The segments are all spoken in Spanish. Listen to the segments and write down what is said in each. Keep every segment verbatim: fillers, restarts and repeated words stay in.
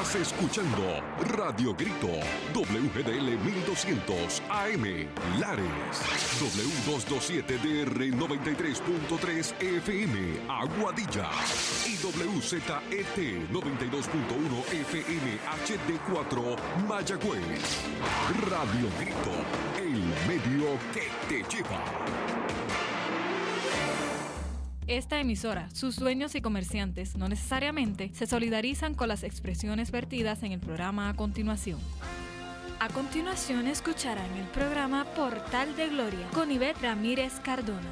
Estás escuchando Radio Grito, W G D L mil doscientos A M, Lares, W doscientos veintisiete D R noventa y tres punto tres F M, Aguadilla, y W Z E T noventa y dos punto uno F M H D cuatro, Mayagüez. Radio Grito, el medio que te lleva. Esta emisora, sus dueños y comerciantes no necesariamente se solidarizan con las expresiones vertidas en el programa a continuación. A continuación escucharán el programa Portal de Gloria con Ivette Ramírez Cardona.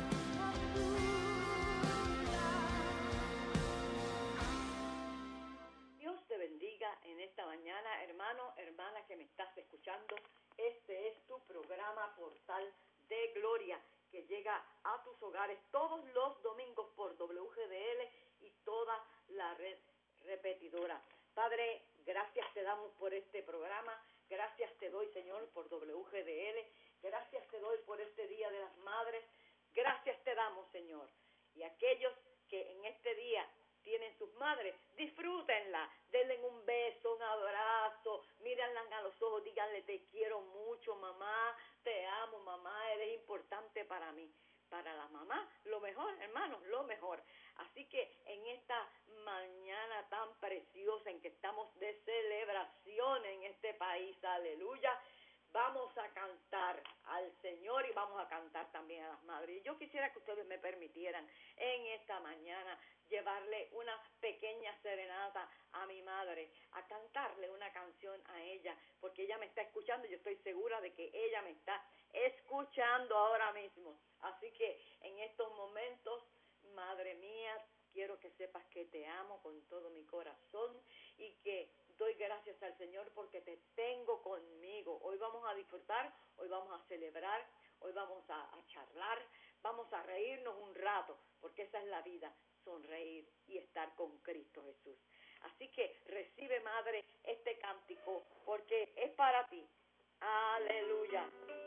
Dios te bendiga en esta mañana, hermano, hermana que me estás escuchando. Este es tu programa Portal de Gloria, que llega a tus hogares todos los domingos por W G D L y toda la red repetidora. Padre, gracias te damos por este programa, gracias te doy, Señor, por W G D L, gracias te doy por este Día de las Madres, gracias te damos, Señor. Y aquellos que en este día tienen sus madres, disfrútenla, denle un beso, un abrazo, mírenla a los ojos, díganle te quiero mucho, mamá, te amo, mamá, eres importante para mí. Para la mamá, lo mejor, hermanos, lo mejor. Así que en esta mañana tan preciosa en que estamos de celebración en este país, aleluya, vamos a cantar al Señor y vamos a cantar también a las madres. Y yo quisiera que ustedes me permitieran en esta mañana llevarle una pequeña serenata a mi madre, a cantarle una canción a ella, porque ella me está escuchando, yo estoy segura de que ella me está escuchando ahora mismo. Así que en estos momentos, madre mía, quiero que sepas que te amo con todo mi corazón y que doy gracias al Señor porque te tengo conmigo. Hoy vamos a disfrutar, hoy vamos a celebrar, hoy vamos a, a charlar, vamos a reírnos un rato, porque esa es la vida, sonreír y estar con Cristo Jesús. Así que recibe, madre, este cántico, porque es para ti. Aleluya.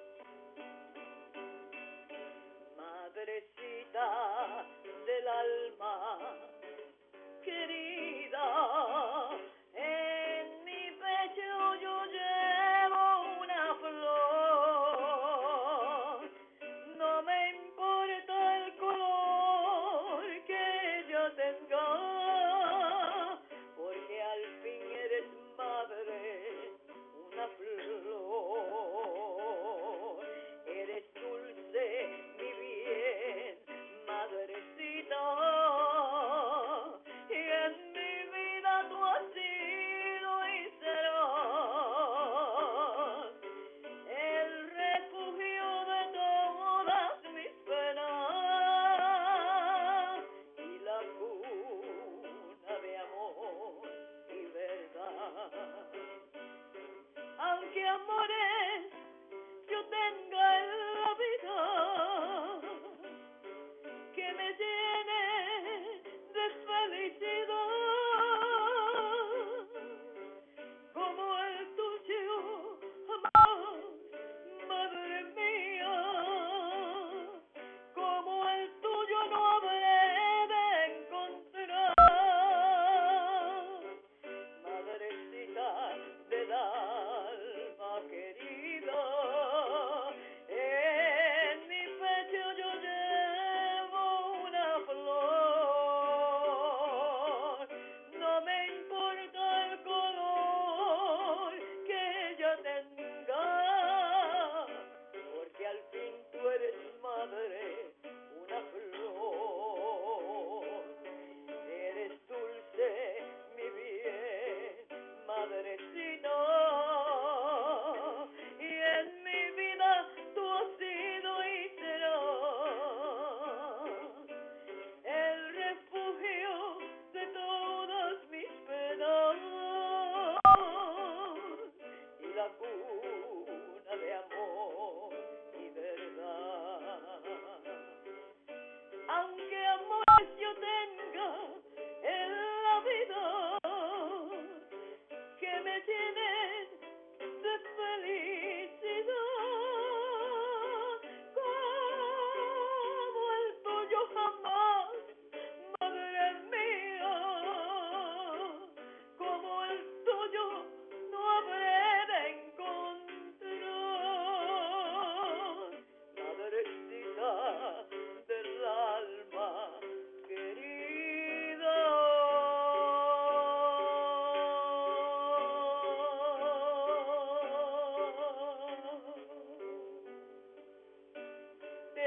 Madrecita del alma querida, en mi pecho yo llevo una flor, no me importa el color que ella tenga, porque al fin eres madre, una flor.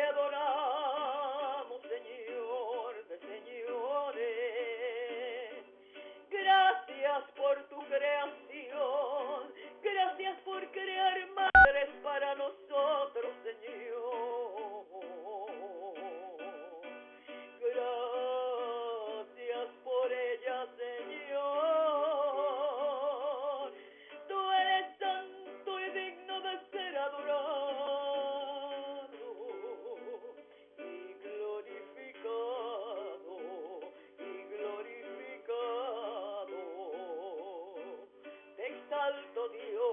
adoramos, Señor de señores. Gracias por tu creación, gracias por crear madres para nosotros, Señor. Gracias por ella, Señor. Tú eres santo y digno de ser adorado y glorificado, y glorificado. Te exalto,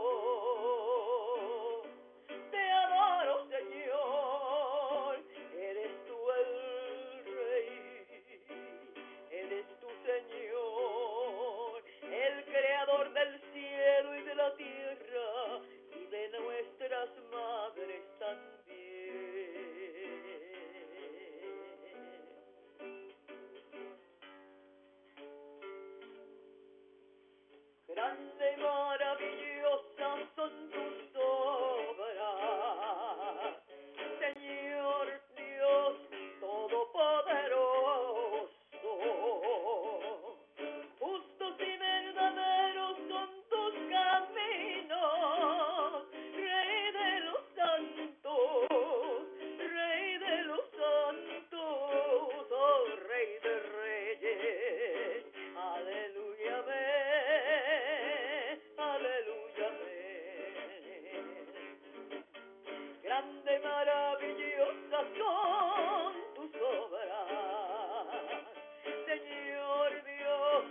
Dios, te adoro, Señor. Eres tú el Rey, eres tu Señor, el creador del cielo y de la tierra y de nuestras madres también. Grande y maravillosa son tus obras, Señor Dios Todopoderoso. Justos y verdaderos son tus caminos, Rey de los santos, Rey de los santos, oh Rey de reyes. Aleluya, amén, aleluya, amén. Grande, maravillosas son tus obras, Señor Dios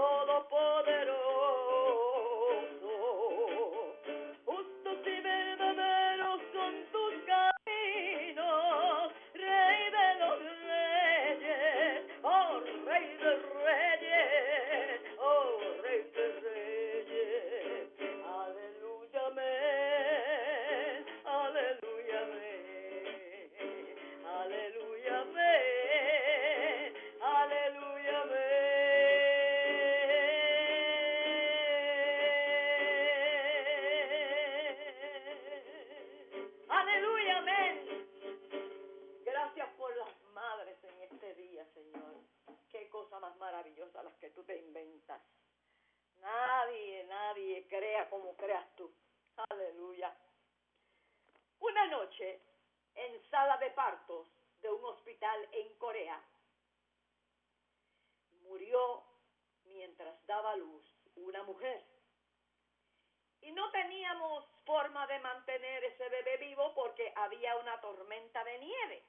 Todopoderoso. Justos y verdaderos son tus caminos, Rey de los reyes, oh Rey de reyes, oh Rey de reyes. Aleluya, amén, aleluya, amén, aleluya, amén, aleluya, amén. Aleluya, amén. Gracias por las madres en este día, Señor. Qué cosa más maravillosa las que tú te inventas. Nadie, nadie crea como creas tú. Aleluya. Una noche, en sala de partos de un hospital en Corea, murió mientras daba luz una mujer. Y no teníamos forma de mantener ese bebé vivo porque había una tormenta de nieve.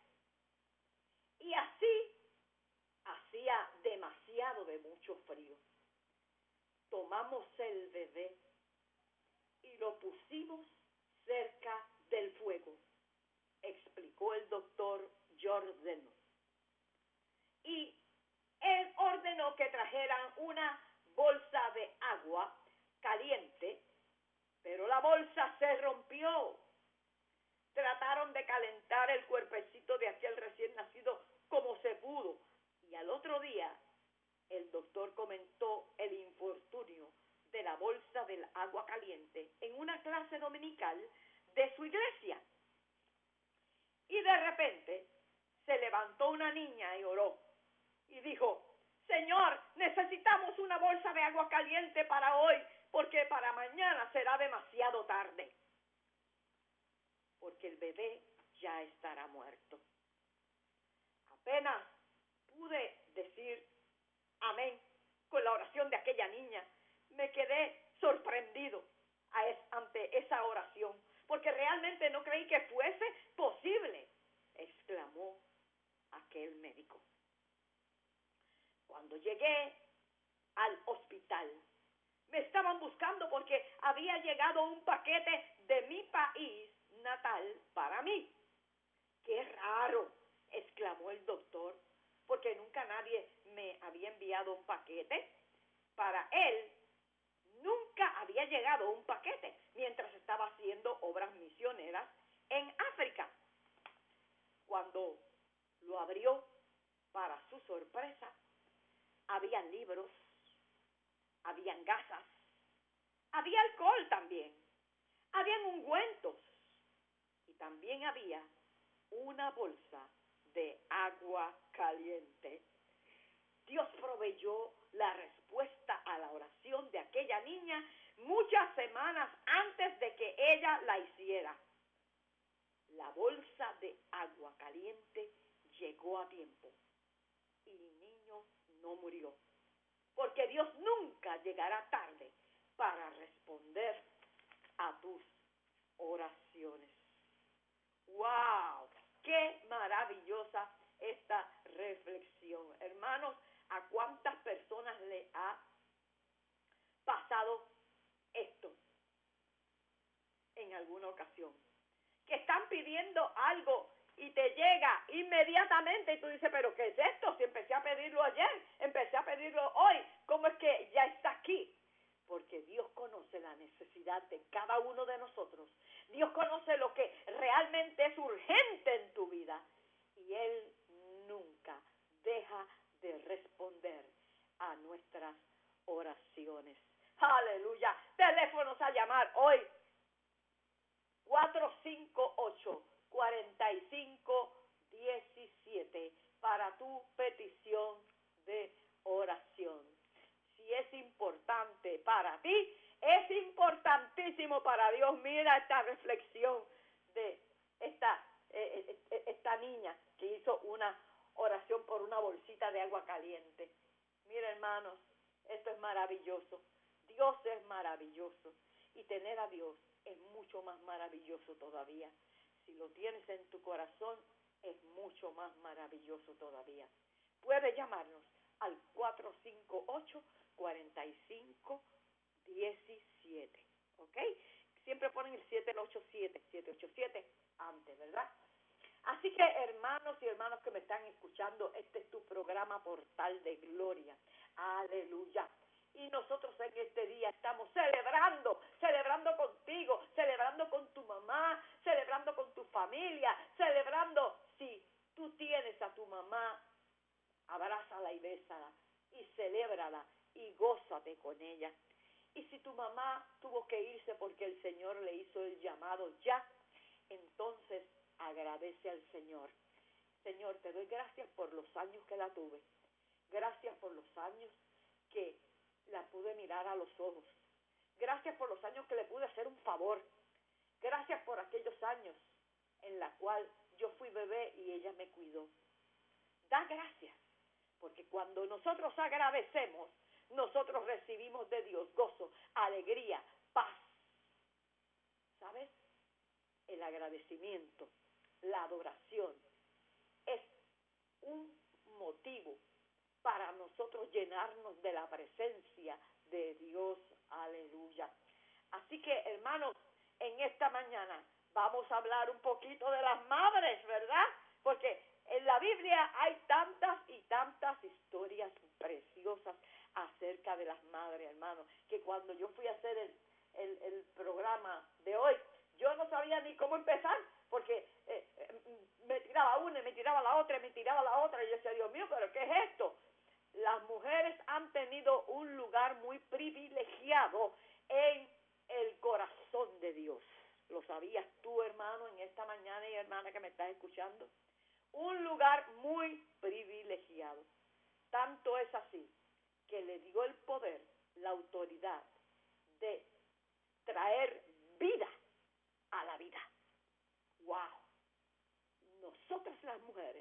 Y así hacía demasiado de mucho frío. Tomamos el bebé y lo pusimos cerca del fuego, explicó el doctor Jordan. Y él ordenó que trajeran una bolsa de agua caliente, pero la bolsa se rompió. Trataron de calentar el cuerpecito de aquel recién nacido como se pudo. Y al otro día, el doctor comentó el infortunio de la bolsa del agua caliente en una clase dominical de su iglesia. Y de repente se levantó una niña y oró y dijo: Señor, necesitamos una bolsa de agua caliente para hoy, porque para mañana será demasiado tarde, porque el bebé ya estará muerto. Apenas pude decir amén con la oración de aquella niña, me quedé sorprendido ante esa oración, porque realmente no creí que fuese posible, exclamó aquel médico. Cuando llegué al hospital, me estaban buscando porque había llegado un paquete de mi país natal para mí. ¡Qué raro!, exclamó el doctor, porque nunca nadie me había enviado un paquete. Para él, nunca había llegado un paquete mientras estaba haciendo obras misioneras en África. Cuando lo abrió, para su sorpresa, habían libros, habían gasas, había alcohol también, habían ungüentos y también había una bolsa de agua caliente. Dios proveyó la respuesta a la oración de aquella niña muchas semanas antes de que ella la hiciera. La bolsa de agua caliente llegó a tiempo y el niño no murió, porque Dios nunca llegará tarde para responder a tus oraciones. ¡Wow! ¡Qué maravillosa esta reflexión! Hermanos, ¿a cuántas personas le ha pasado esto en alguna ocasión? Que están pidiendo algo y te llega inmediatamente y tú dices, ¿pero qué es esto? Si empecé a pedirlo ayer, empecé a pedirlo hoy, ¿cómo es que ya está aquí? Porque Dios conoce la necesidad de cada uno de nosotros. Dios conoce lo que realmente es urgente en tu vida. Y Él nunca deja de responder a nuestras oraciones. ¡Aleluya! Teléfonos a llamar hoy. cuatro cinco ocho, cuatro cinco uno siete para tu petición de oración. Si es importante para ti, es importantísimo para Dios. Mira esta reflexión de esta, eh, esta niña que hizo una oración por una bolsita de agua caliente. Mira, hermanos, esto es maravilloso. Dios es maravilloso y tener a Dios es mucho más maravilloso todavía. Si lo tienes en tu corazón, es mucho más maravilloso todavía. Puedes llamarnos al cuatro cinco ocho, cuatro cinco uno siete, ¿ok? Siempre ponen el siete ocho siete, siete ocho siete antes, ¿verdad? Así que, hermanos y hermanas que me están escuchando, este es tu programa Portal de Gloria. Aleluya. Y nosotros en este día estamos celebrando, celebrando contigo, celebrando con tu mamá, celebrando con tu familia, celebrando, si tú tienes a tu mamá, abrázala y bésala y celébrala y gózate con ella. Y si tu mamá tuvo que irse porque el Señor le hizo el llamado ya, entonces agradece al Señor. Señor, te doy gracias por los años que la tuve. Gracias por los años que la pude mirar a los ojos. Gracias por los años que le pude hacer un favor. Gracias por aquellos años en la cual yo fui bebé y ella me cuidó. Da gracias, porque cuando nosotros agradecemos, nosotros recibimos de Dios gozo, alegría, paz. ¿Sabes? El agradecimiento, la adoración, es un motivo para nosotros llenarnos de la presencia de Dios. Aleluya. Así que, hermanos, en esta mañana vamos a hablar un poquito de las madres, ¿verdad? Porque en la Biblia hay tantas y tantas historias preciosas acerca de las madres, hermanos, que cuando yo fui a hacer el, el, el programa de hoy, yo no sabía ni cómo empezar, porque eh, eh, me tiraba una y me tiraba la otra y me tiraba la otra, y yo decía, Dios mío, ¿pero qué es esto? Las mujeres han tenido un lugar muy privilegiado en el corazón de Dios. ¿Lo sabías tú, hermano, en esta mañana y hermana que me estás escuchando? Un lugar muy privilegiado. Tanto es así que le dio el poder, la autoridad de traer vida a la vida. ¡Wow! Nosotras las mujeres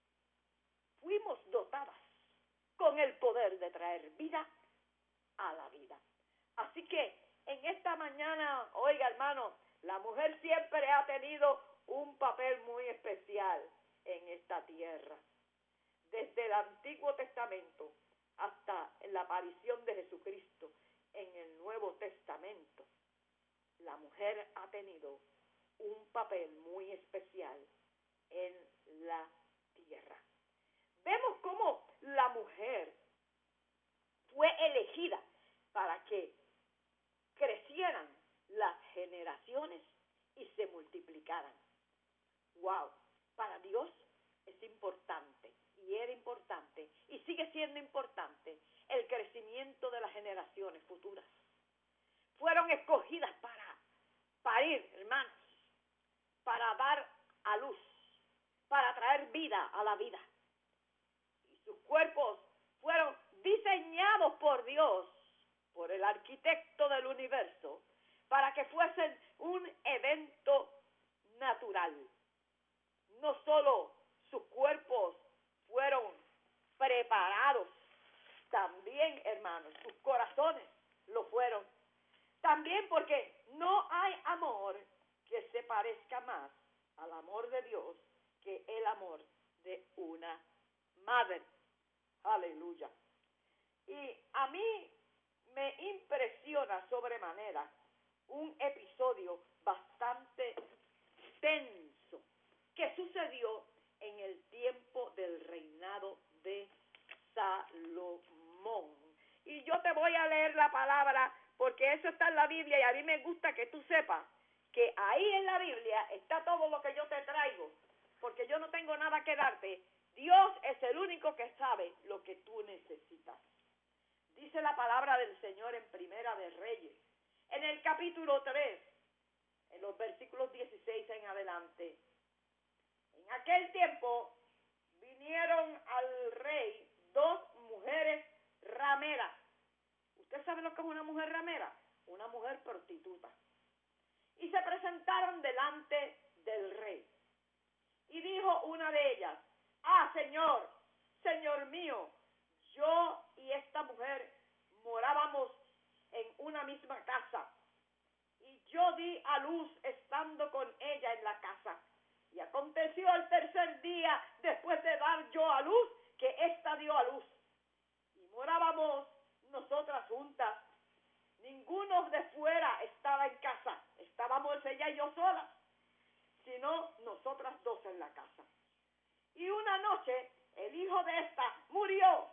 fuimos dotadas con el poder de traer vida a la vida. Así que en esta mañana, oiga, hermano, la mujer siempre ha tenido un papel muy especial en esta tierra. Desde el Antiguo Testamento hasta la aparición de Jesucristo en el Nuevo Testamento, la mujer ha tenido un papel muy especial en la tierra. Vemos cómo la mujer fue elegida para que crecieran las generaciones y se multiplicaran. ¡Wow! Para Dios es importante, y era importante, y sigue siendo importante, el crecimiento de las generaciones futuras. Fueron escogidas para parir, hermanos, para dar a luz vida a la vida. Y sus cuerpos fueron diseñados por Dios, por el arquitecto del universo, para que fuesen un evento natural. No solo sus cuerpos fueron preparados, también, hermanos, sus corazones lo fueron. También porque no hay amor que se parezca más al amor de Dios que el amor de una madre. Aleluya. Y a mí me impresiona sobremanera un episodio bastante tenso que sucedió en el tiempo del reinado de Salomón. Y yo te voy a leer la palabra porque eso está en la Biblia y a mí me gusta que tú sepas que ahí en la Biblia está todo lo que yo te traigo, porque yo no tengo nada que darte. Dios es el único que sabe lo que tú necesitas. Dice la palabra del Señor en Primera de Reyes, en el capítulo tres, en los versículos dieciséis en adelante. En aquel tiempo vinieron al rey dos mujeres rameras. ¿Usted sabe lo que es una mujer ramera? Una mujer prostituta. Y se presentaron delante del rey. Y dijo una de ellas: ah, Señor, Señor mío, yo y esta mujer morábamos en una misma casa. Y yo di a luz estando con ella en la casa. Y aconteció al tercer día, después de dar yo a luz, que ésta dio a luz. Y morábamos nosotras juntas. Ninguno de fuera estaba en casa. Estábamos ella y yo solas, sino nosotras dos en la casa. Y una noche el hijo de esta murió,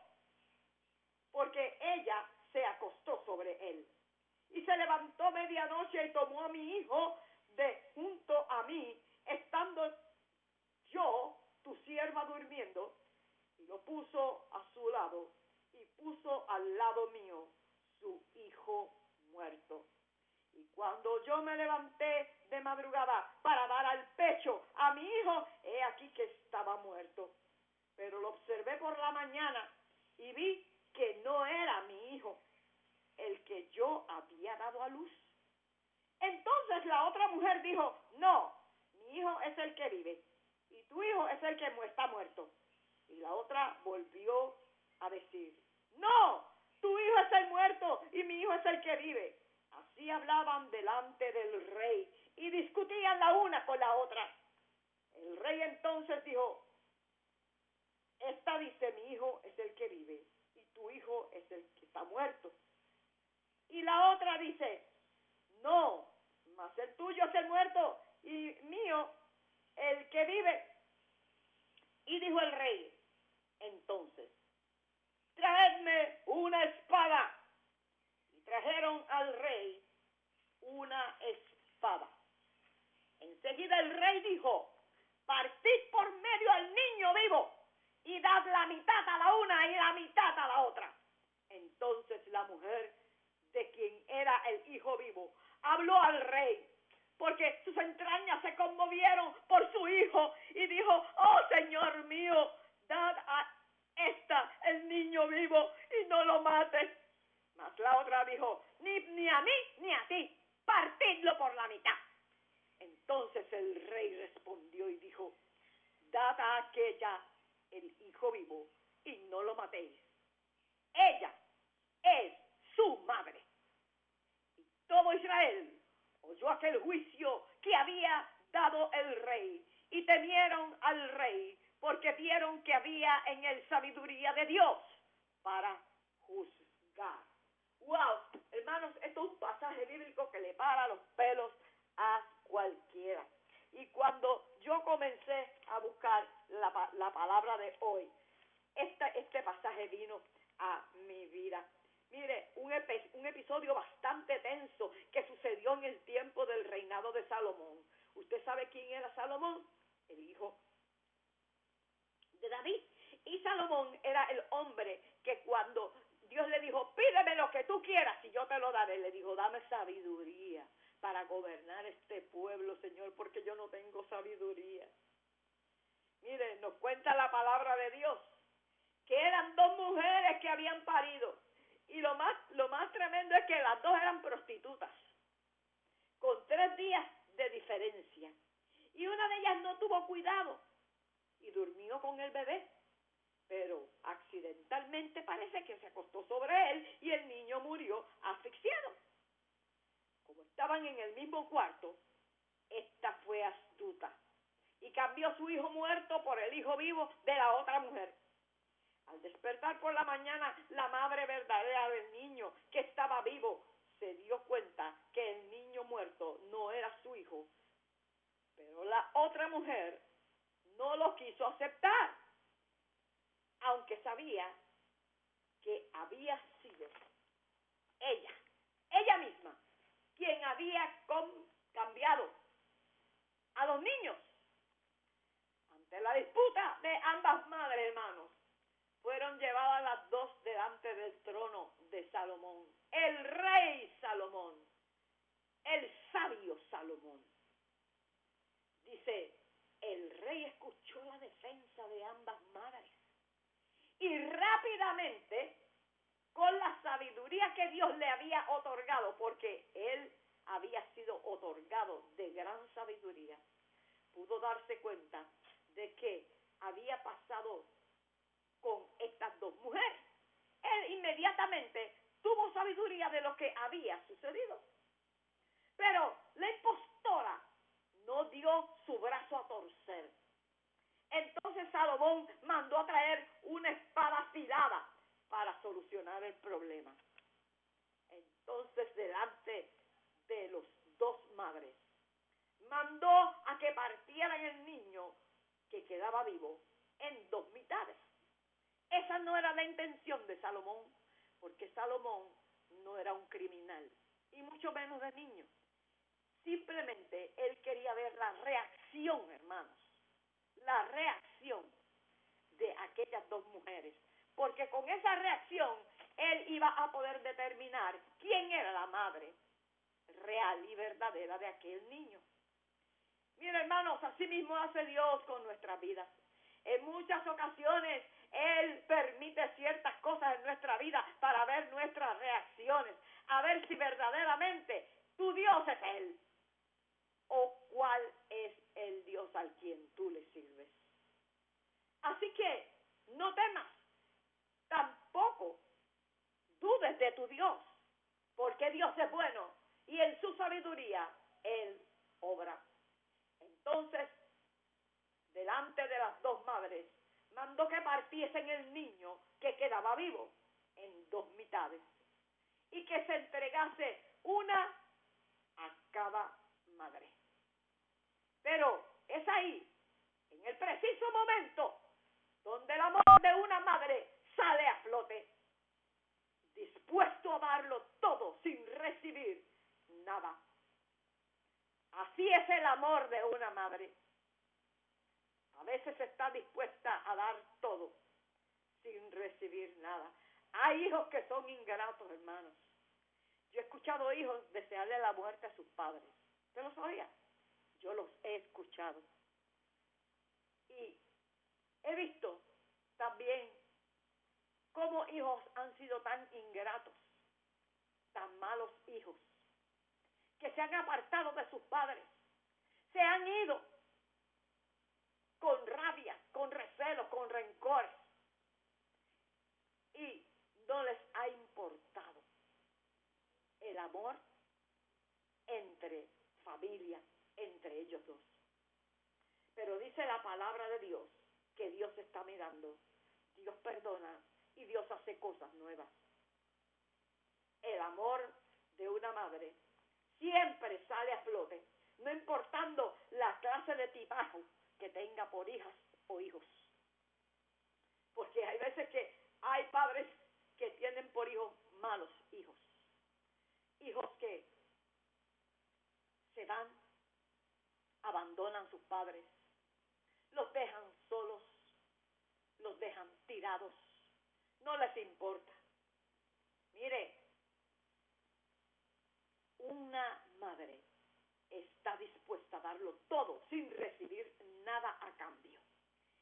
porque ella se acostó sobre él. Y se levantó medianoche y tomó a mi hijo de junto a mí, estando yo, tu sierva, durmiendo, y lo puso a su lado, y puso al lado mío su hijo muerto. Y cuando yo me levanté de madrugada para dar al pecho a mi hijo, he aquí que estaba muerto. Pero lo observé por la mañana y vi que no era mi hijo el que yo había dado a luz. Entonces la otra mujer dijo: no, mi hijo es el que vive y tu hijo es el que está muerto. Y la otra volvió a decir: no, tu hijo es el muerto y mi hijo es el que vive. Así hablaban delante del rey y discutían la una con la otra. El rey entonces dijo: esta dice, mi hijo es el que vive y tu hijo es el que está muerto. Y la otra dice: no, mas el tuyo es el muerto y mío el que vive. Y dijo el rey entonces: traedme una espada. Y trajeron al rey una espada. Enseguida el rey dijo: partid por medio al niño vivo y dad la mitad a la una y la mitad a la otra. Entonces la mujer de quien era el hijo vivo habló al rey, porque sus entrañas se conmovieron por su hijo, y dijo: oh, Señor mío, dad a esta el niño vivo y no lo mates. Mas la otra dijo: ni, ni a mí ni a ti, partidlo por la mitad. Entonces el rey respondió y dijo: dad a aquella el hijo vivo y no lo matéis. Ella es su madre. Y todo Israel oyó aquel juicio que había dado el rey, y temieron al rey, porque vieron que había en él sabiduría de Dios para juzgar. Wow, hermanos, esto es un pasaje bíblico que le para los pelos a cualquiera. Y cuando yo comencé a buscar la, la palabra de hoy, este, este pasaje vino a mi vida. Mire, un, epi, un episodio bastante tenso que sucedió en el tiempo del reinado de Salomón. ¿Usted sabe quién era Salomón? El hijo de David. Y Salomón era el hombre que cuando Dios le dijo: pídeme lo que tú quieras y yo te lo daré, le dijo: dame sabiduría para gobernar este pueblo, Señor, porque yo no tengo sabiduría. Miren, nos cuenta la palabra de Dios que eran dos mujeres que habían parido. Y lo más, lo más tremendo es que las dos eran prostitutas, con tres días de diferencia. Y una de ellas no tuvo cuidado y durmió con el bebé, pero accidentalmente parece que se acostó sobre él y el niño murió asfixiado. Como estaban en el mismo cuarto, esta fue astuta y cambió su hijo muerto por el hijo vivo de la otra mujer. Al despertar por la mañana, la madre verdadera del niño que estaba vivo se dio cuenta que el niño muerto no era su hijo, pero la otra mujer no lo quiso aceptar, aunque sabía que había sido ella, ella misma, quien había cambiado a los niños. Ante la disputa de ambas madres, hermanos, fueron llevadas las dos delante del trono de Salomón, el rey Salomón, el sabio Salomón. Dice, el rey escuchó la defensa de ambas madres y rápidamente, con la sabiduría que Dios le había otorgado, porque él había sido otorgado de gran sabiduría, pudo darse cuenta de que había pasado con estas dos mujeres. Él inmediatamente tuvo sabiduría de lo que había sucedido. Pero la impostora no dio su brazo a torcer. Entonces Salomón mandó a traer una espada afilada para solucionar el problema. Entonces, delante de los dos madres, mandó a que partieran el niño que quedaba vivo en dos mitades. Esa no era la intención de Salomón, porque Salomón no era un criminal, y mucho menos de niño. Simplemente él quería ver la reacción, hermanos, la reacción de aquellas dos mujeres, porque con esa reacción él iba a poder determinar quién era la madre real y verdadera de aquel niño. Miren, hermanos, así mismo hace Dios con nuestras vidas. En muchas ocasiones Él permite ciertas cosas en nuestra vida para ver nuestras reacciones, a ver si verdaderamente tu Dios es Él o cuál es el Dios al quien tú le sirves. Así que no temas, tampoco dudes de tu Dios, porque Dios es bueno y en su sabiduría Él obra. Entonces, delante de las dos madres, mandó que partiesen el niño que quedaba vivo en dos mitades y que se entregase una a cada madre. Pero es ahí, en el preciso momento, donde el amor de una madre sale a flote, dispuesto a darlo todo sin recibir nada. Así es el amor de una madre. A veces está dispuesta a dar todo sin recibir nada. Hay hijos que son ingratos, hermanos. Yo he escuchado hijos desearle la muerte a sus padres. ¿Usted lo sabía? Yo los he escuchado. Y he visto también cómo hijos han sido tan ingratos, tan malos hijos, que se han apartado de sus padres, se han ido con rabia, con recelo, con rencores, y no les ha importado el amor entre familia, entre ellos dos. Pero dice la palabra de Dios que Dios está mirando, Dios perdona y Dios hace cosas nuevas. El amor de una madre siempre sale a flote, no importando la clase de tipajo que tenga por hijas o hijos. Porque hay veces que hay padres que tienen por hijos malos hijos. Hijos que se van, abandonan a sus padres, los dejan solos, los dejan tirados, no les importa. Mire, una madre está dispuesta a darlo todo sin recibir nada a cambio.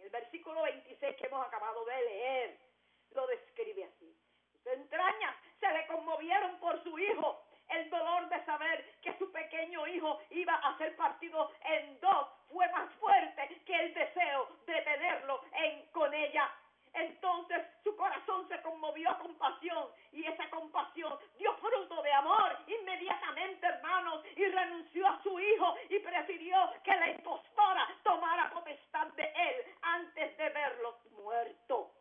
El versículo veintiséis que hemos acabado de leer lo describe así. Sus entrañas se le conmovieron por su hijo. El dolor de saber que su pequeño hijo iba a ser partido en dos fue más fuerte que el deseo de tenerlo en, con ella. Entonces su corazón se conmovió a compasión y esa compasión dio fruto de amor inmediatamente, hermanos, y renunció a su hijo y prefirió que la impostora tomara potestad de él antes de verlo muerto.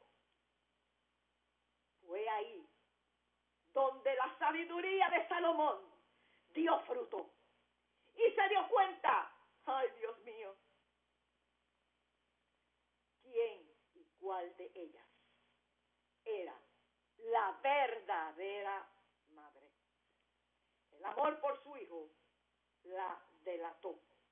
Fue ahí donde la sabiduría de Salomón dio fruto y se dio cuenta, ay Dios mío, quién y cuál de ellas era la verdadera madre. El amor por su hijo la delató.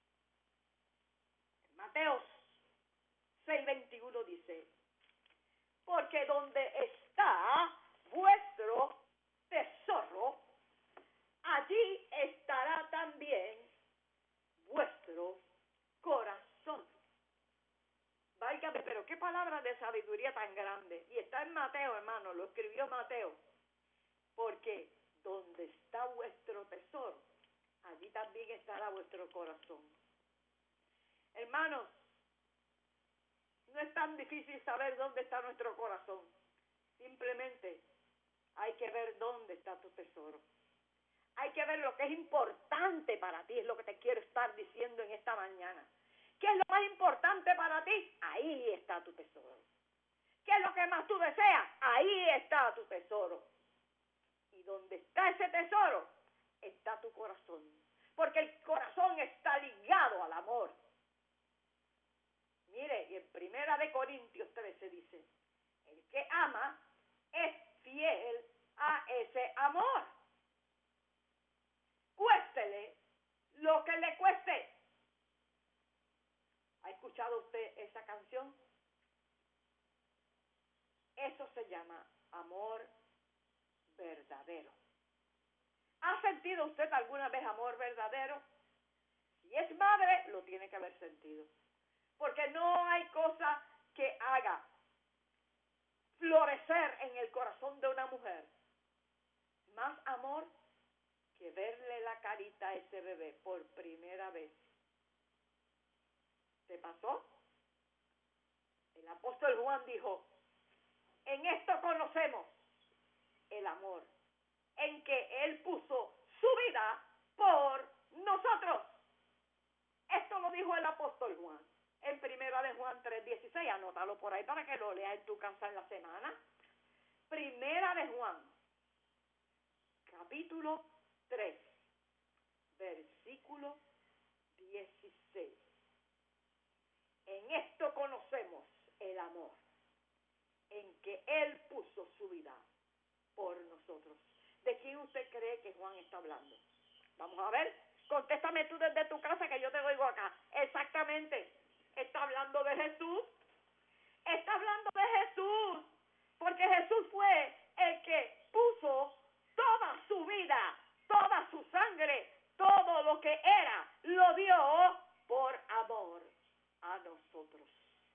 En Mateos seis veintiuno dice, porque donde está vuestro tesoro, allí estará también vuestro corazón. Válgame, pero qué palabra de sabiduría tan grande. Y está en Mateo, hermano, lo escribió Mateo. Porque donde está vuestro tesoro, allí también estará vuestro corazón. Hermanos, no es tan difícil saber dónde está nuestro corazón. Simplemente hay que ver dónde está tu tesoro. Hay que ver lo que es importante para ti, es lo que te quiero estar diciendo en esta mañana. ¿Qué es lo más importante para ti? Ahí está tu tesoro. ¿Qué es lo que más tú deseas? Ahí está tu tesoro. Y donde está ese tesoro, está tu corazón. Porque el corazón está ligado al amor. Mire, y en Primera de Corintios trece dice, el que ama es fiel a ese amor. Cuéstele lo que le cueste. ¿Ha escuchado usted esa canción? Eso se llama amor verdadero. ¿Ha sentido usted alguna vez amor verdadero? Si es madre, lo tiene que haber sentido. Porque no hay cosa que haga florecer en el corazón de una mujer más amor que verle la carita a ese bebé por primera vez. ¿Te pasó? El apóstol Juan dijo, en esto conocemos el amor, en que Él puso su vida por nosotros. Esto lo dijo el apóstol Juan en Primera de Juan tres dieciséis. Anótalo por ahí para que lo leas en tu casa en la semana. Primera de Juan, capítulo tres, versículo dieciséis. En esto conocemos el amor, en que Él puso su vida por nosotros. ¿De quién usted cree que Juan está hablando? Vamos a ver, contéstame tú desde tu casa que yo te oigo acá. Exactamente, está hablando de Jesús. Está hablando de Jesús, porque Jesús fue el que puso toda su vida, toda su sangre, todo lo que era, lo dio por amor a nosotros.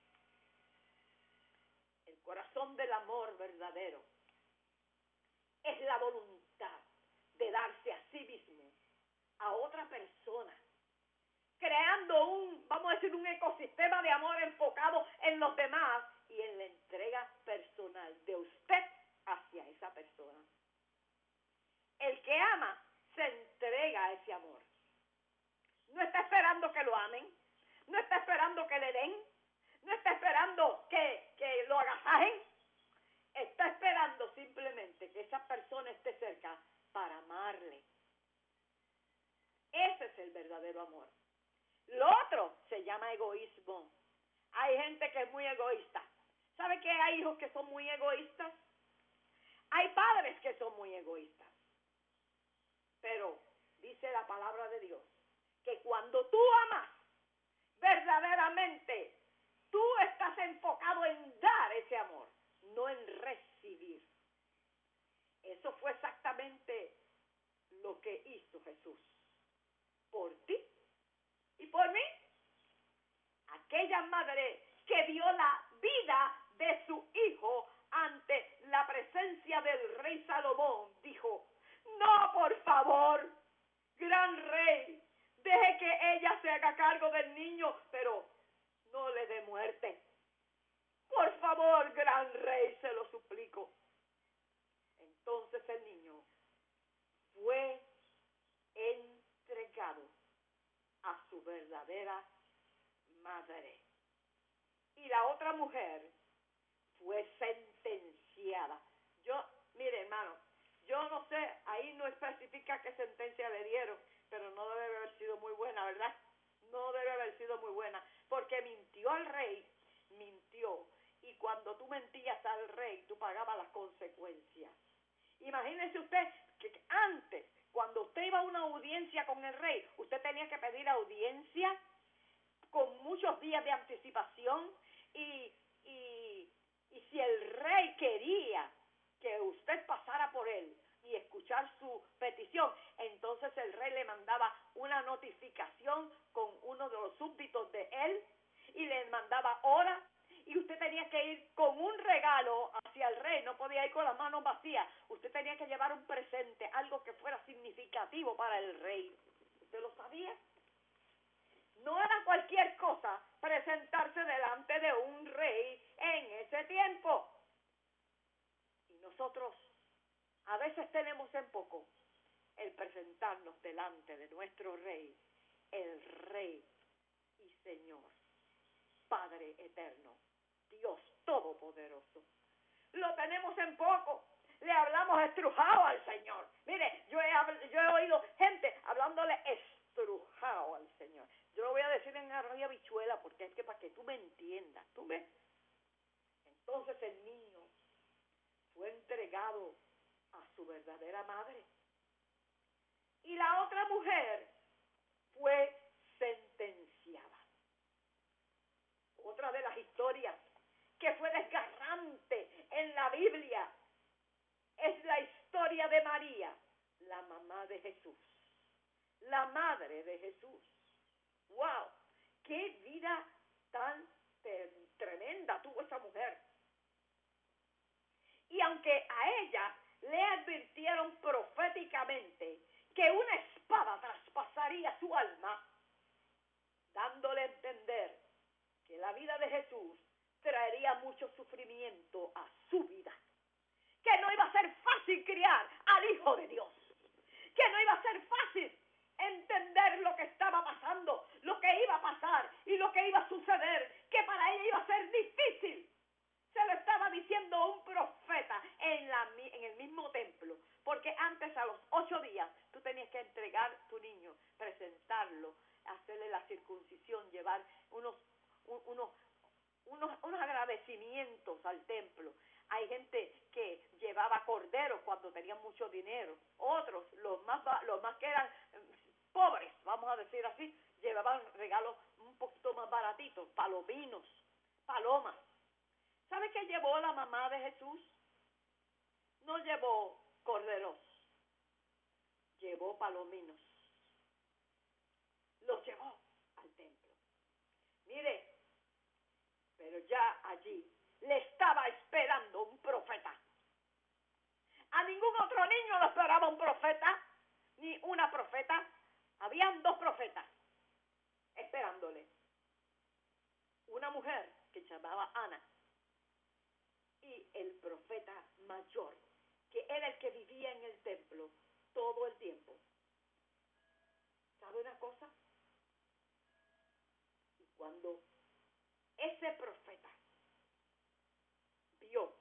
El corazón del amor verdadero es la voluntad de darse a sí mismo, a otra persona, creando un, vamos a decir, un ecosistema de amor enfocado en los demás y en la entrega personal de usted hacia esa persona. El que ama se entrega a ese amor. No está esperando que lo amen, no está esperando que le den, no está esperando que, que lo agasajen, está esperando simplemente que esa persona esté cerca para amarle. Ese es el verdadero amor. Lo otro se llama egoísmo. Hay gente que es muy egoísta. ¿Sabe que hay hijos que son muy egoístas? Hay padres que son muy egoístas. Pero dice la palabra de Dios que cuando tú amas, verdaderamente, tú estás enfocado en dar ese amor, no en recibir. Eso fue exactamente lo que hizo Jesús por ti y por mí. Aquella madre que que dio la vida de su hijo ante la presencia del rey Salomón, dijo: no, por favor, gran rey, deje que ella se haga cargo del niño, pero no le dé muerte. Por favor, gran rey, se lo suplico. Entonces el niño fue entregado a su verdadera madre. Y la otra mujer fue sentenciada. Yo, mire, hermano, yo no sé, ahí no especifica qué sentencia le dieron, pero no debe haber sido muy buena, ¿verdad? No debe haber sido muy buena, porque mintió al rey, mintió, y cuando tú mentías al rey, tú pagabas las consecuencias. Imagínese usted que antes, cuando usted iba a una audiencia con el rey, usted tenía que pedir audiencia con muchos días de anticipación, y, y, y si el rey quería que usted pasara por él y escuchar su petición, entonces el rey le mandaba una notificación con uno de los súbditos de él y le mandaba hora, y usted tenía que ir con un regalo hacia el rey, no podía ir con las manos vacías, usted tenía que llevar un presente, algo que fuera significativo para el rey. ¿Usted lo sabía? No era cualquier cosa presentarse delante de un rey en ese tiempo. Y nosotros a veces tenemos en poco el presentarnos delante de nuestro rey, el rey y Señor, Padre eterno, Dios todopoderoso. Lo tenemos en poco. Le hablamos estrujado al Señor. Mire, yo he, yo he oído gente hablándole estrujado al Señor. Yo lo voy a decir en arroyo habichuela porque es que para que tú me entiendas, ¿tú ves? Entonces el niño fue entregado a su verdadera madre. Y la otra mujer fue sentenciada. Otra de las historias que fue desgarrante en la Biblia es la historia de María, la mamá de Jesús, la madre de Jesús. ¡Wow! ¡Qué vida tan tremenda tuvo esa mujer! Y aunque a ella le advirtieron proféticamente que una espada traspasaría su alma, dándole a entender que la vida de Jesús traería mucho sufrimiento a su vida, que no iba a ser fácil criar al Hijo de Dios, que no iba a ser fácil entender lo que estaba pasando, lo que iba a pasar y lo que iba a suceder, que para ella iba a ser difícil. Se lo estaba diciendo un profeta en, la, en el mismo templo, porque antes, a los ocho días, tú tenías que entregar tu niño, presentarlo, hacerle la circuncisión, llevar unos, unos, unos, unos agradecimientos al templo. Hay gente que llevaba corderos cuando tenían mucho dinero. Otros, los más, los más que eran pobres, vamos a decir así, llevaban regalos un poquito más baratitos, palominos, palomas. ¿Sabe qué llevó la mamá de Jesús? No llevó corderos, llevó palominos. Los llevó al templo. Mire, pero ya allí le estaba esperando un profeta. A ningún otro niño le esperaba un profeta, ni una profeta. Habían dos profetas esperándole. Una mujer que se llamaba Ana y el profeta mayor, que era el que vivía en el templo todo el tiempo. ¿Sabe una cosa? Y cuando ese profeta vio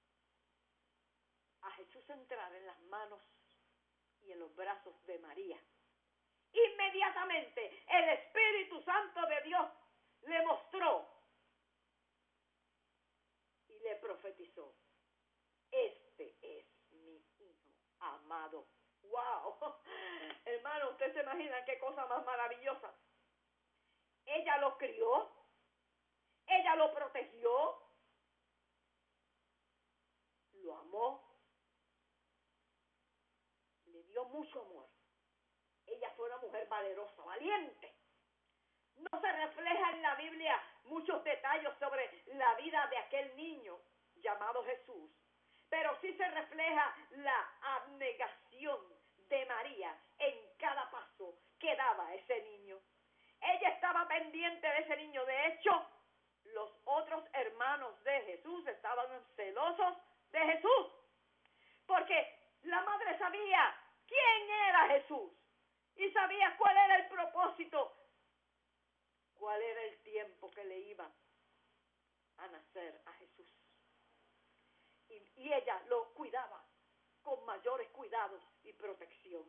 a Jesús entrar en las manos y en los brazos de María, inmediatamente el Espíritu Santo de Dios le mostró y le profetizó: este es mi hijo amado. ¡Wow! Hermano, ¿usted se imagina qué cosa más maravillosa? Ella lo crió, ella lo protegió, lo amó, le dio mucho amor. Ella fue una mujer valerosa, valiente. no se refleja en la Biblia muchos detalles sobre la vida de aquel niño llamado Jesús, pero sí se refleja la abnegación de María en cada paso que daba ese niño. Ella estaba pendiente de ese niño. De hecho, los otros hermanos de Jesús estaban celosos de Jesús, porque la madre sabía quién era Jesús y sabía cuál era el propósito, cuál era el tiempo que le iba a nacer a Jesús. Y, y ella lo cuidaba con mayores cuidados y protección.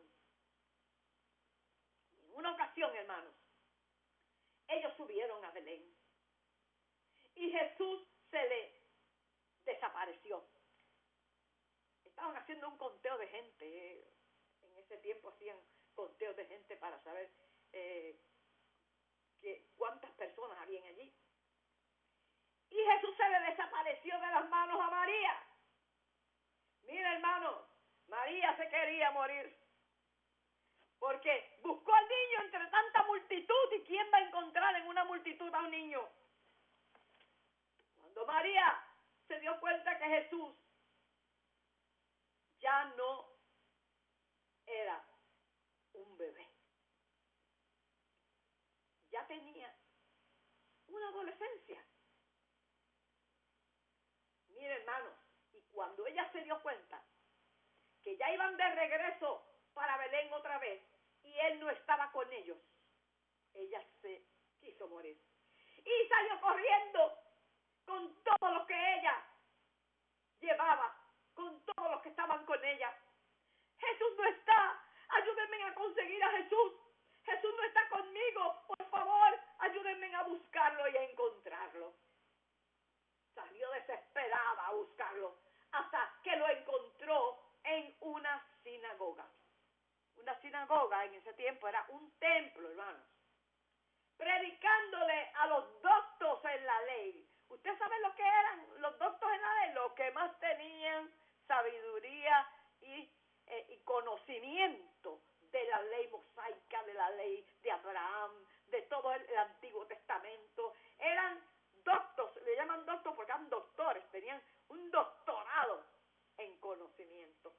En una ocasión, hermanos, ellos subieron a Belén y Jesús se le desapareció. Estaban haciendo un conteo de gente. En ese tiempo hacían conteos de gente para saber eh, que, cuántas personas habían allí. Y Jesús se le desapareció de las manos a María. Mira, hermano, María se quería morir, porque buscó al niño entre tanta multitud. ¿Y quién va a encontrar en una multitud a un niño? Cuando María se dio cuenta que Jesús ya no era un bebé, ya tenía una adolescencia. Mire, hermanos, y cuando ella se dio cuenta que ya iban de regreso para Belén otra vez y él no estaba con ellos, ella se quiso morir y salió corriendo con todo lo que ella llevaba, con todos los que estaban con ella. Jesús no está, ayúdenme a conseguir a Jesús. Jesús no está conmigo, por favor, ayúdenme a buscarlo y a encontrarlo. Salió desesperada a buscarlo hasta que lo encontró en una sinagoga. Una sinagoga en ese tiempo era un templo, hermanos, predicándole a los doctos en la ley. ¿Usted sabe lo que eran los doctos en la ley? Los que más tenían sabiduría y, eh, y conocimiento de la ley mosaica, de la ley de Abraham, de todo el, el Antiguo Testamento. Eran doctos, le llaman doctos porque eran doctores, tenían un doctorado en conocimiento.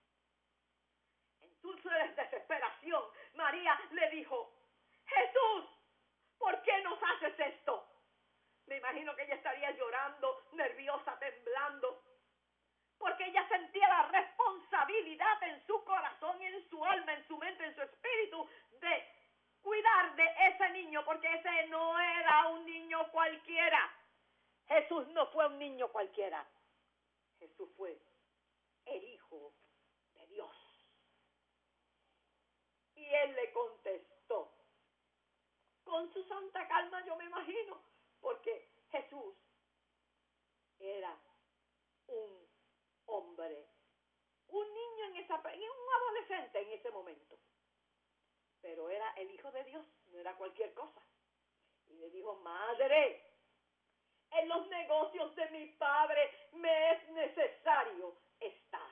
En su desesperación, María le dijo: Jesús, ¿por qué nos haces esto? Me imagino que ella estaría llorando, nerviosa, temblando, porque ella sentía la responsabilidad en su corazón, en su alma, en su mente, en su espíritu, de cuidar de ese niño, porque ese no era un niño cualquiera. Jesús no fue un niño cualquiera. Jesús fue el Hijo de Dios. Y él le contestó, con su santa calma, yo me imagino, porque Jesús era un hombre, un niño en esa, y un adolescente en ese momento, pero era el Hijo de Dios, no era cualquier cosa. Y le dijo: madre, en los negocios de mi Padre me es necesario estar.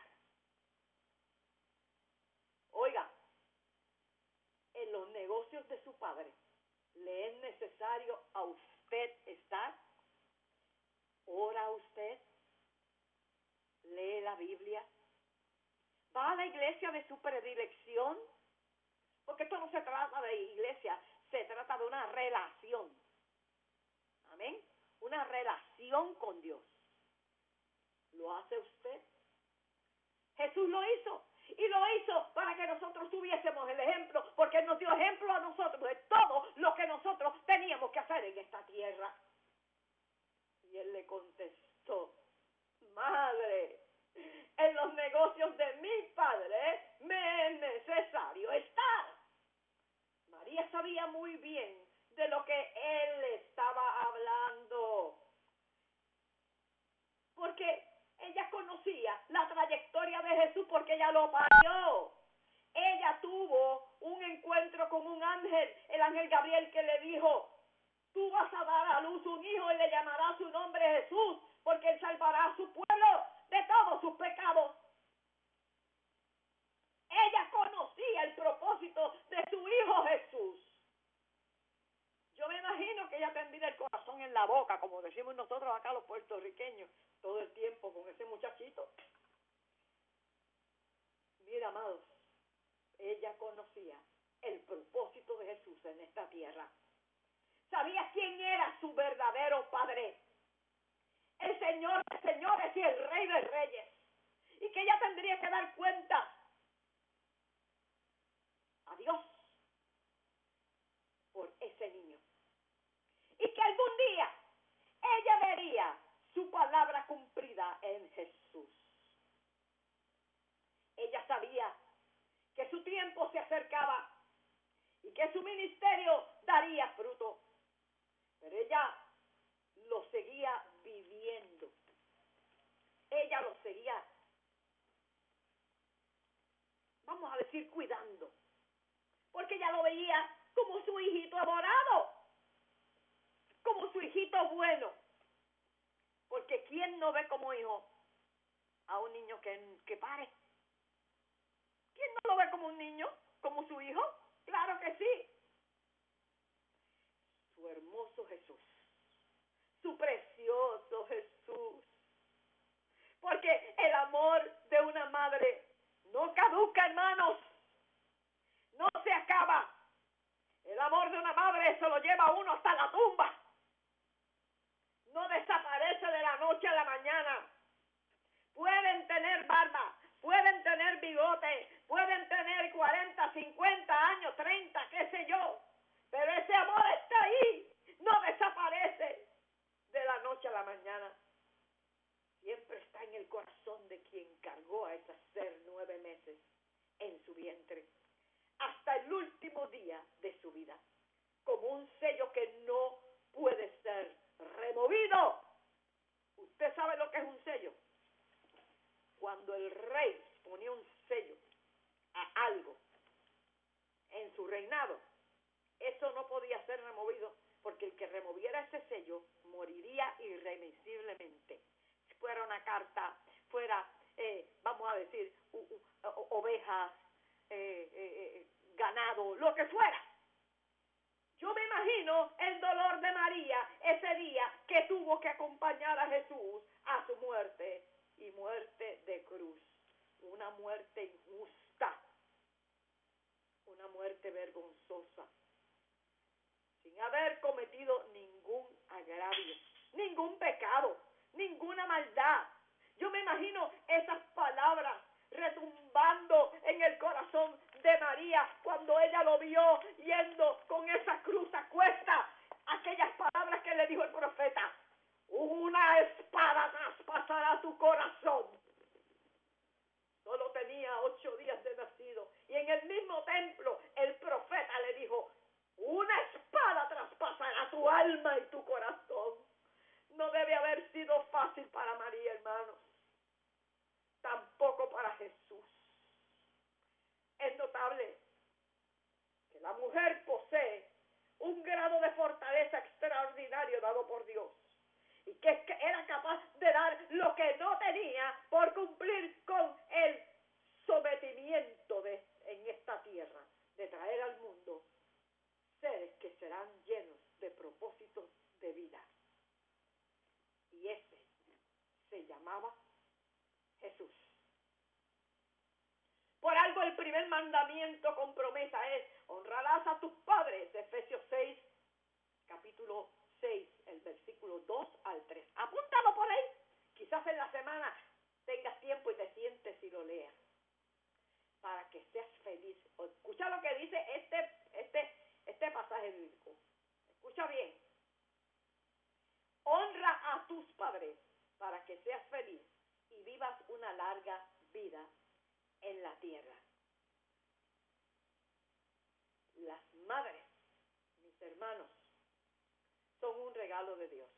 Oiga, en los negocios de su Padre le es necesario a usted estar. ¿Ora usted? ¿Lee la Biblia? ¿Va a la iglesia de su predilección? Porque esto no se trata de iglesia, se trata de una relación. Amén. Una relación con Dios. ¿Lo hace usted? Jesús lo hizo. Y lo hizo para que nosotros tuviésemos el ejemplo, porque Él nos dio ejemplo a nosotros de todo lo que nosotros teníamos que hacer en esta tierra. Y Él le contestó: madre, en los negocios de mi Padre me es necesario estar. María sabía muy bien de lo que Él estaba hablando, porque ella conocía la trayectoria de Jesús, porque ella lo parió. Ella tuvo un encuentro con un ángel, el ángel Gabriel, que le dijo: tú vas a dar a luz un hijo y le llamará su nombre Jesús, porque él salvará a su pueblo de todos sus pecados. Ella conocía el propósito de su hijo Jesús. Yo me boca, como decimos nosotros acá los puertorriqueños, todo el tiempo con ese muchachito. Mira, amados, ella conocía el propósito de Jesús en esta tierra. Sabía quién era su verdadero Padre, el Señor de señores y el Rey de reyes, y que ella tendría que dar cuenta a Dios por ese niño, y que algún día ella vería su palabra cumplida en Jesús. Ella sabía que su tiempo se acercaba y que su ministerio daría fruto, pero ella lo seguía viviendo. Ella lo seguía, vamos a decir, cuidando, porque ella lo veía como su hijito adorado, como su hijito bueno. Porque ¿quién no ve como hijo a un niño que, que pare? ¿Quién no lo ve como un niño, como su hijo? Claro que sí. Su hermoso Jesús, su precioso Jesús. Porque el amor de una madre no caduca, hermanos, no se acaba. El amor de una madre se lo lleva a uno hasta la tumba. No desaparece de la noche a la mañana. Pueden tener barba, pueden tener bigote, pueden tener cuarenta, cincuenta años, treinta, qué sé yo, pero ese amor está ahí, no desaparece de la noche a la mañana. Siempre está en el corazón de quien cargó a esa ser nueve meses en su vientre, hasta el último día de su vida, como un sello que no puede ser removido. ¿Usted sabe lo que es un sello? Cuando el rey ponía un sello a algo en su reinado, eso no podía ser removido, porque el que removiera ese sello moriría irremisiblemente. Si fuera una carta, fuera, eh, vamos a decir, u, u, ovejas, eh, eh, ganado, lo que fuera. Yo me imagino el dolor de María ese día que tuvo que acompañar a Jesús a su muerte, y muerte de cruz, una muerte injusta, una muerte vergonzosa, sin haber cometido ningún agravio, ningún pecado, ninguna maldad. Yo me imagino esas palabras retumbando en el corazón de María cuando ella lo vio yendo con esa cruz a cuesta, aquellas palabras que le dijo el profeta: una espada traspasará tu corazón. Solo tenía ocho días de nacido, y en el mismo templo el profeta le dijo: una espada traspasará tu alma y tu corazón. No debe haber sido fácil para María, hermanos, tampoco para Jesús. Es notable que la mujer posee un grado de fortaleza extraordinario dado por Dios, y que era capaz de dar lo que no tenía por cumplir con el sometimiento de, en esta tierra, de traer al mundo seres que serán llenos de propósitos de vida. Y ese se llamaba Jesús. Por algo el primer mandamiento con promesa es: honrarás a tus padres. Efesios seis, capítulo seis, el versículo dos al tres. Apúntalo por ahí. Quizás en la semana tengas tiempo y te sientes y lo leas, para que seas feliz. Escucha lo que dice este, este, este pasaje bíblico. Escucha bien. Honra a tus padres para que seas feliz y vivas una larga vida en la tierra. Las madres, mis hermanos, son un regalo de Dios.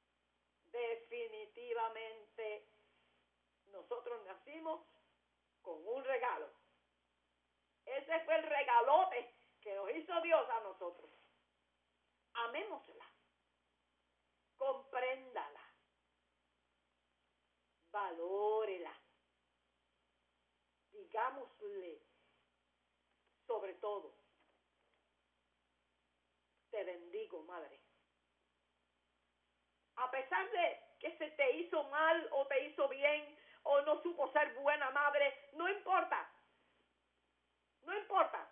Definitivamente nosotros nacimos con un regalo. Ese fue el regalote que nos hizo Dios a nosotros. Amémosla, compréndala, valórela, digámosle sobre todo: te bendigo, madre. a pesar de que se te hizo mal o te hizo bien o no supo ser buena madre, no importa. No importa.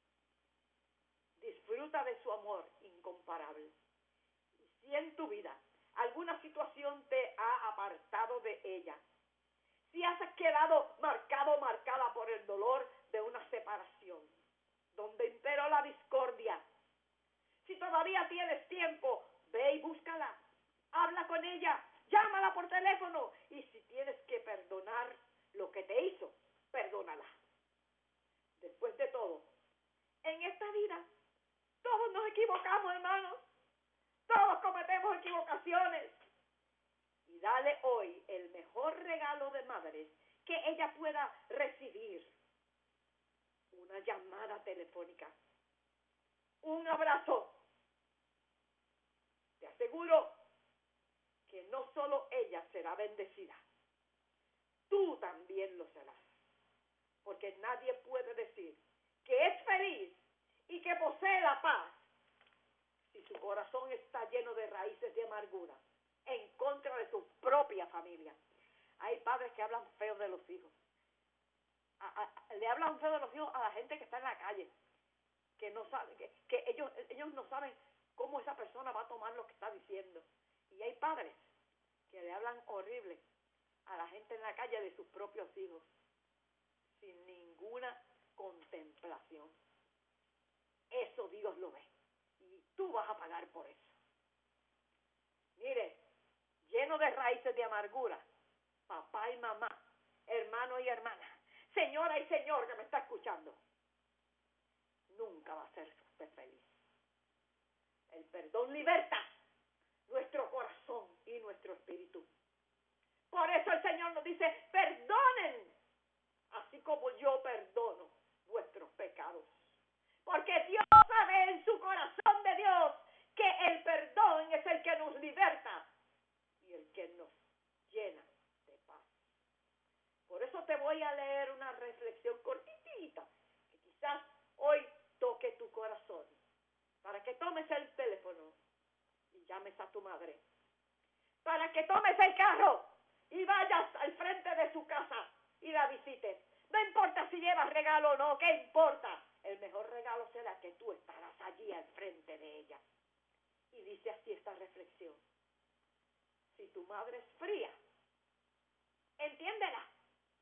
Disfruta de su amor incomparable. Y si en tu vida alguna situación te ha apartado de ella, si has quedado marcado o marcada por el dolor de una separación, donde imperó la discordia, si todavía tienes tiempo, ve y búscala, habla con ella, llámala por teléfono, y si tienes que perdonar lo que te hizo, perdónala. Después de todo, en esta vida, todos nos equivocamos, hermanos, todos cometemos equivocaciones, y dale hoy el mejor regalo de madres que ella pueda recibir: una llamada telefónica, un abrazo. Te aseguro que no solo ella será bendecida, tú también lo serás, porque nadie puede decir que es feliz y que posee la paz si su corazón está lleno de raíces de amargura en contra de su propia familia. Hay padres que hablan feo de los hijos, a, a, le hablan feo de los hijos a la gente que está en la calle, que no sabe, que, que ellos, ellos no saben cómo esa persona va a tomar lo que está diciendo. Y hay padres que le hablan horrible a la gente en la calle de sus propios hijos, sin ninguna contemplación. Eso Dios lo ve, y tú vas a pagar por eso. Mire, lleno de raíces de amargura, papá y mamá, hermano y hermana, señora y señor que me está escuchando, nunca va a ser usted feliz. El perdón liberta nuestro corazón y nuestro espíritu. Por eso el Señor nos dice: perdonen, así como yo perdono vuestros pecados. Porque Dios sabe en su corazón de Dios que el perdón es el que nos liberta y el que nos llena de paz. Por eso te voy a leer una reflexión cortitita que quizás hoy toque tu corazón, para que tomes el teléfono y llames a tu madre, para que tomes el carro y vayas al frente de su casa y la visites. No importa si llevas regalo o no, ¿qué importa? El mejor regalo será que tú estarás allí al frente de ella. Y dice así esta reflexión: si tu madre es fría, entiéndela.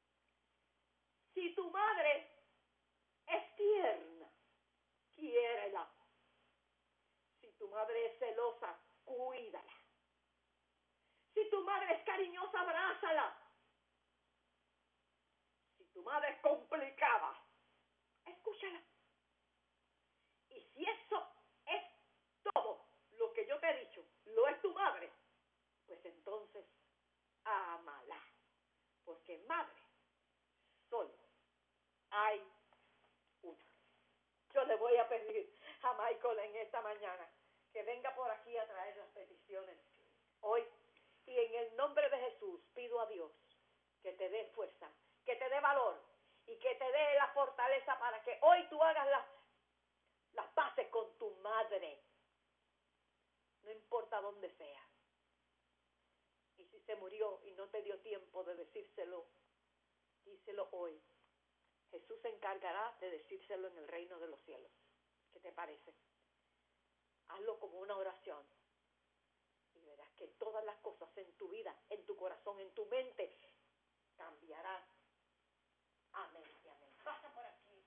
Si tu madre es tierna, quiérela. Si tu madre es celosa, cuídala. Si tu madre es cariñosa, abrázala. Si tu madre es complicada, escúchala. Y si eso es todo lo que yo te he dicho, lo es tu madre, pues entonces ámala. Porque madre solo hay una. Yo le voy a pedir a Michael en esta mañana que venga por aquí a traer las peticiones hoy. Y en el nombre de Jesús pido a Dios que te dé fuerza, que te dé valor y que te dé la fortaleza para que hoy tú hagas las, las paces con tu madre. No importa dónde sea. Y si se murió y no te dio tiempo de decírselo, díselo hoy. Jesús se encargará de decírselo en el reino de los cielos. ¿Qué te parece? Hazlo como una oración y verás que todas las cosas en tu vida, en tu corazón, en tu mente cambiarán. Amén y amén. Pasa por aquí.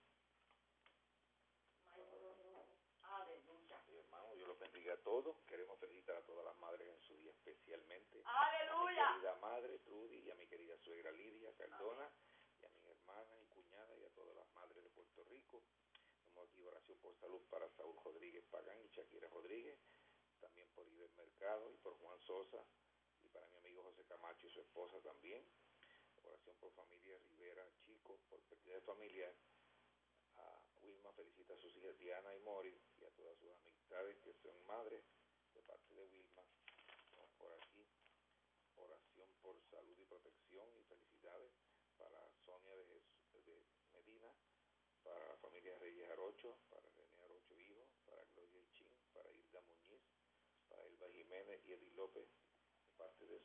Aleluya. Sí, hermano, Dios los bendiga a todos. Queremos felicitar a todas las madres en su día especialmente. Aleluya. A mi querida madre Trudy y a mi querida suegra Lidia Cardona. Amén. Y a mi hermana y cuñada y a todas las madres de Puerto Rico. Hemos aquí oración por salud para Saúl Rodríguez Pagán y Shakira Rodríguez, también por Iber Mercado y por Juan Sosa, y para mi amigo José Camacho y su esposa también. Oración por familia Rivera Chico, por pérdida de familia. A Wilma felicita a sus hijas Diana y Mori y a todas sus amistades que son madres de parte de Wilma. Vamos por aquí. Oración por salud y protección y felicidades para Sonia de, Jesús, de Medina, para la familia Reyes Arocho, para René Arocho Hijo, para Gloria Chin, para Hilda Muñiz, para Elba Jiménez y Eddie López,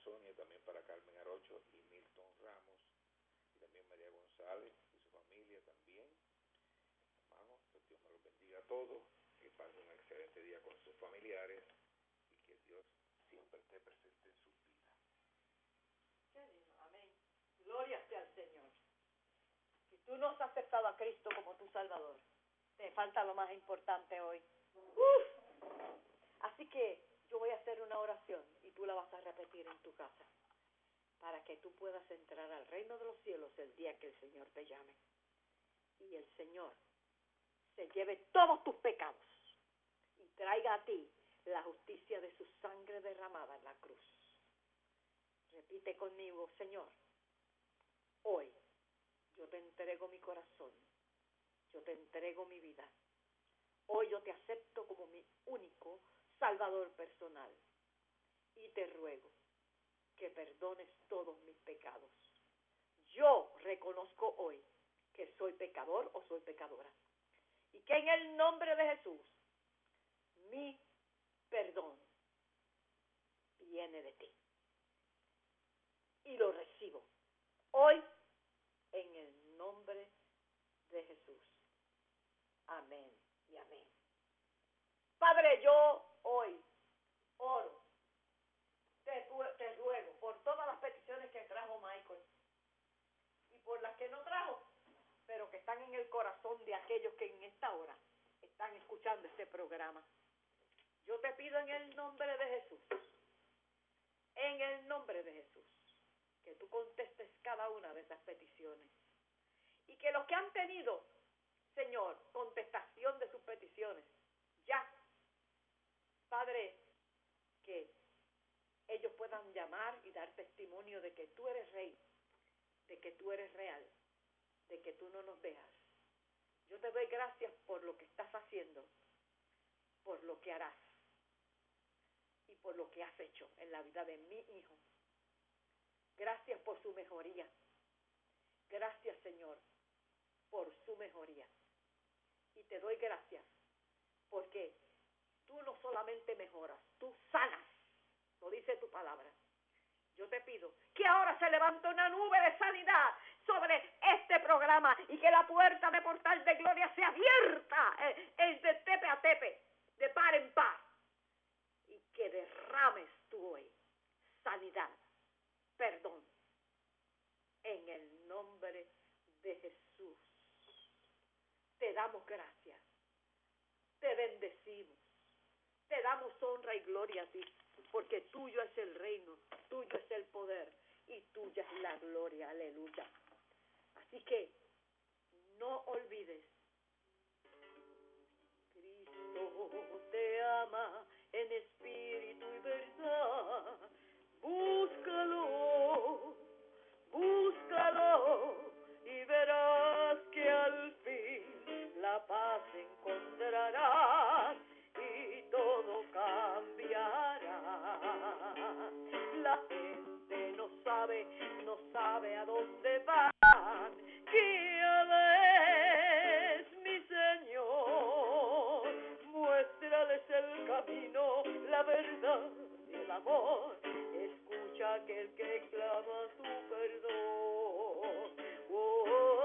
Sonia, también para Carmen Arocho y Milton Ramos, y también María González y su familia también. Hermanos, que Dios me los bendiga a todos, que pasen un excelente día con sus familiares y que Dios siempre esté presente en sus vidas. Qué lindo, amén. Gloria sea al Señor. Si tú no has aceptado a Cristo como tu Salvador, te falta lo más importante hoy. Uf. Así que yo voy a hacer una oración y tú la vas a repetir en tu casa para que tú puedas entrar al reino de los cielos el día que el Señor te llame. Y el Señor se lleve todos tus pecados y traiga a ti la justicia de su sangre derramada en la cruz. Repite conmigo: Señor, hoy yo te entrego mi corazón, yo te entrego mi vida. Hoy yo te acepto como mi único Salvador personal y te ruego que perdones todos mis pecados. Yo reconozco hoy que soy pecador o soy pecadora y que en el nombre de Jesús mi perdón viene de ti y lo recibo hoy en el nombre de Jesús. Amén y amén. Padre, yo hoy oro, te, te ruego por todas las peticiones que trajo Michael y por las que no trajo, pero que están en el corazón de aquellos que en esta hora están escuchando este programa. Yo te pido en el nombre de Jesús, en el nombre de Jesús, que tú contestes cada una de esas peticiones y que los que han tenido, Señor, contestación de sus peticiones, ya, Padre, que ellos puedan llamar y dar testimonio de que tú eres Rey, de que tú eres real, de que tú no nos dejas. Yo te doy gracias por lo que estás haciendo, por lo que harás y por lo que has hecho en la vida de mi hijo. Gracias por su mejoría. Gracias, Señor, por su mejoría. Y te doy gracias porque tú no solamente mejoras, tú sanas. Lo dice tu palabra. Yo te pido que ahora se levante una nube de sanidad sobre este programa y que la puerta de Portal de Gloria sea abierta eh, eh, de tepe a tepe, de par en par, y que derrames tú hoy sanidad, perdón, en el nombre de Jesús. Te damos gracias, te bendecimos, te damos honra y gloria a ti, porque tuyo es el reino, tuyo es el poder y tuya es la gloria, aleluya. Así que no olvides, Cristo te ama en espíritu y verdad. Búscalo, búscalo y verás que al fin la paz encontrarás y todo cambiará. La gente no sabe, no sabe a dónde van. Guíales, mi Señor, muéstrales el camino, la verdad y el amor. Escucha a aquel que clama tu perdón. Oh, oh,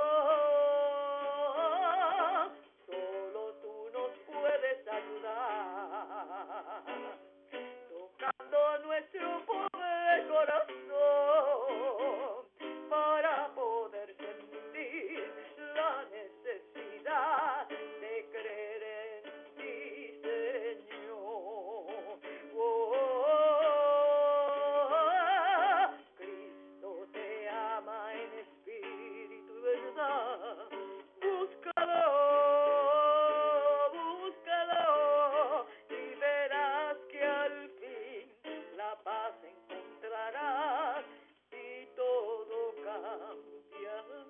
oh, solo tú nos puedes ayudar, tocando nuestro pobre corazón para poder sentir la necesidad de creer en ti, Señor. Oh, oh, oh, Cristo te ama en espíritu y verdad. Búscalo, búscalo y verás que al fin la paz encontrarás y todo cambiará.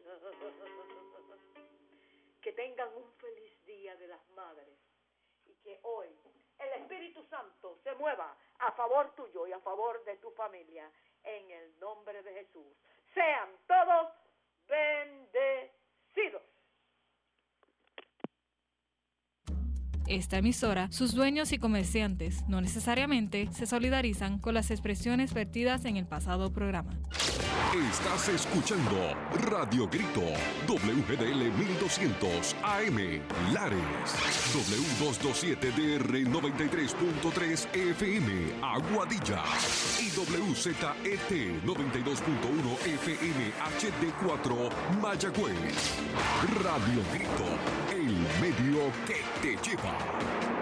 Que tengan un feliz día de las madres y que hoy el Espíritu Santo se mueva a favor tuyo y a favor de tu familia en el nombre de Jesús. Sean todos bendecidos. esta emisora, sus dueños y comerciantes no necesariamente se solidarizan con las expresiones vertidas en el pasado programa. Estás escuchando Radio Grito, W G D L mil doscientos A M, Lares, W doscientos veintisiete D R noventa y tres punto tres F M, Aguadilla, y W Z E T noventa y dos punto uno F M H D cuatro, Mayagüez. Radio Grito, el medio que te lleva.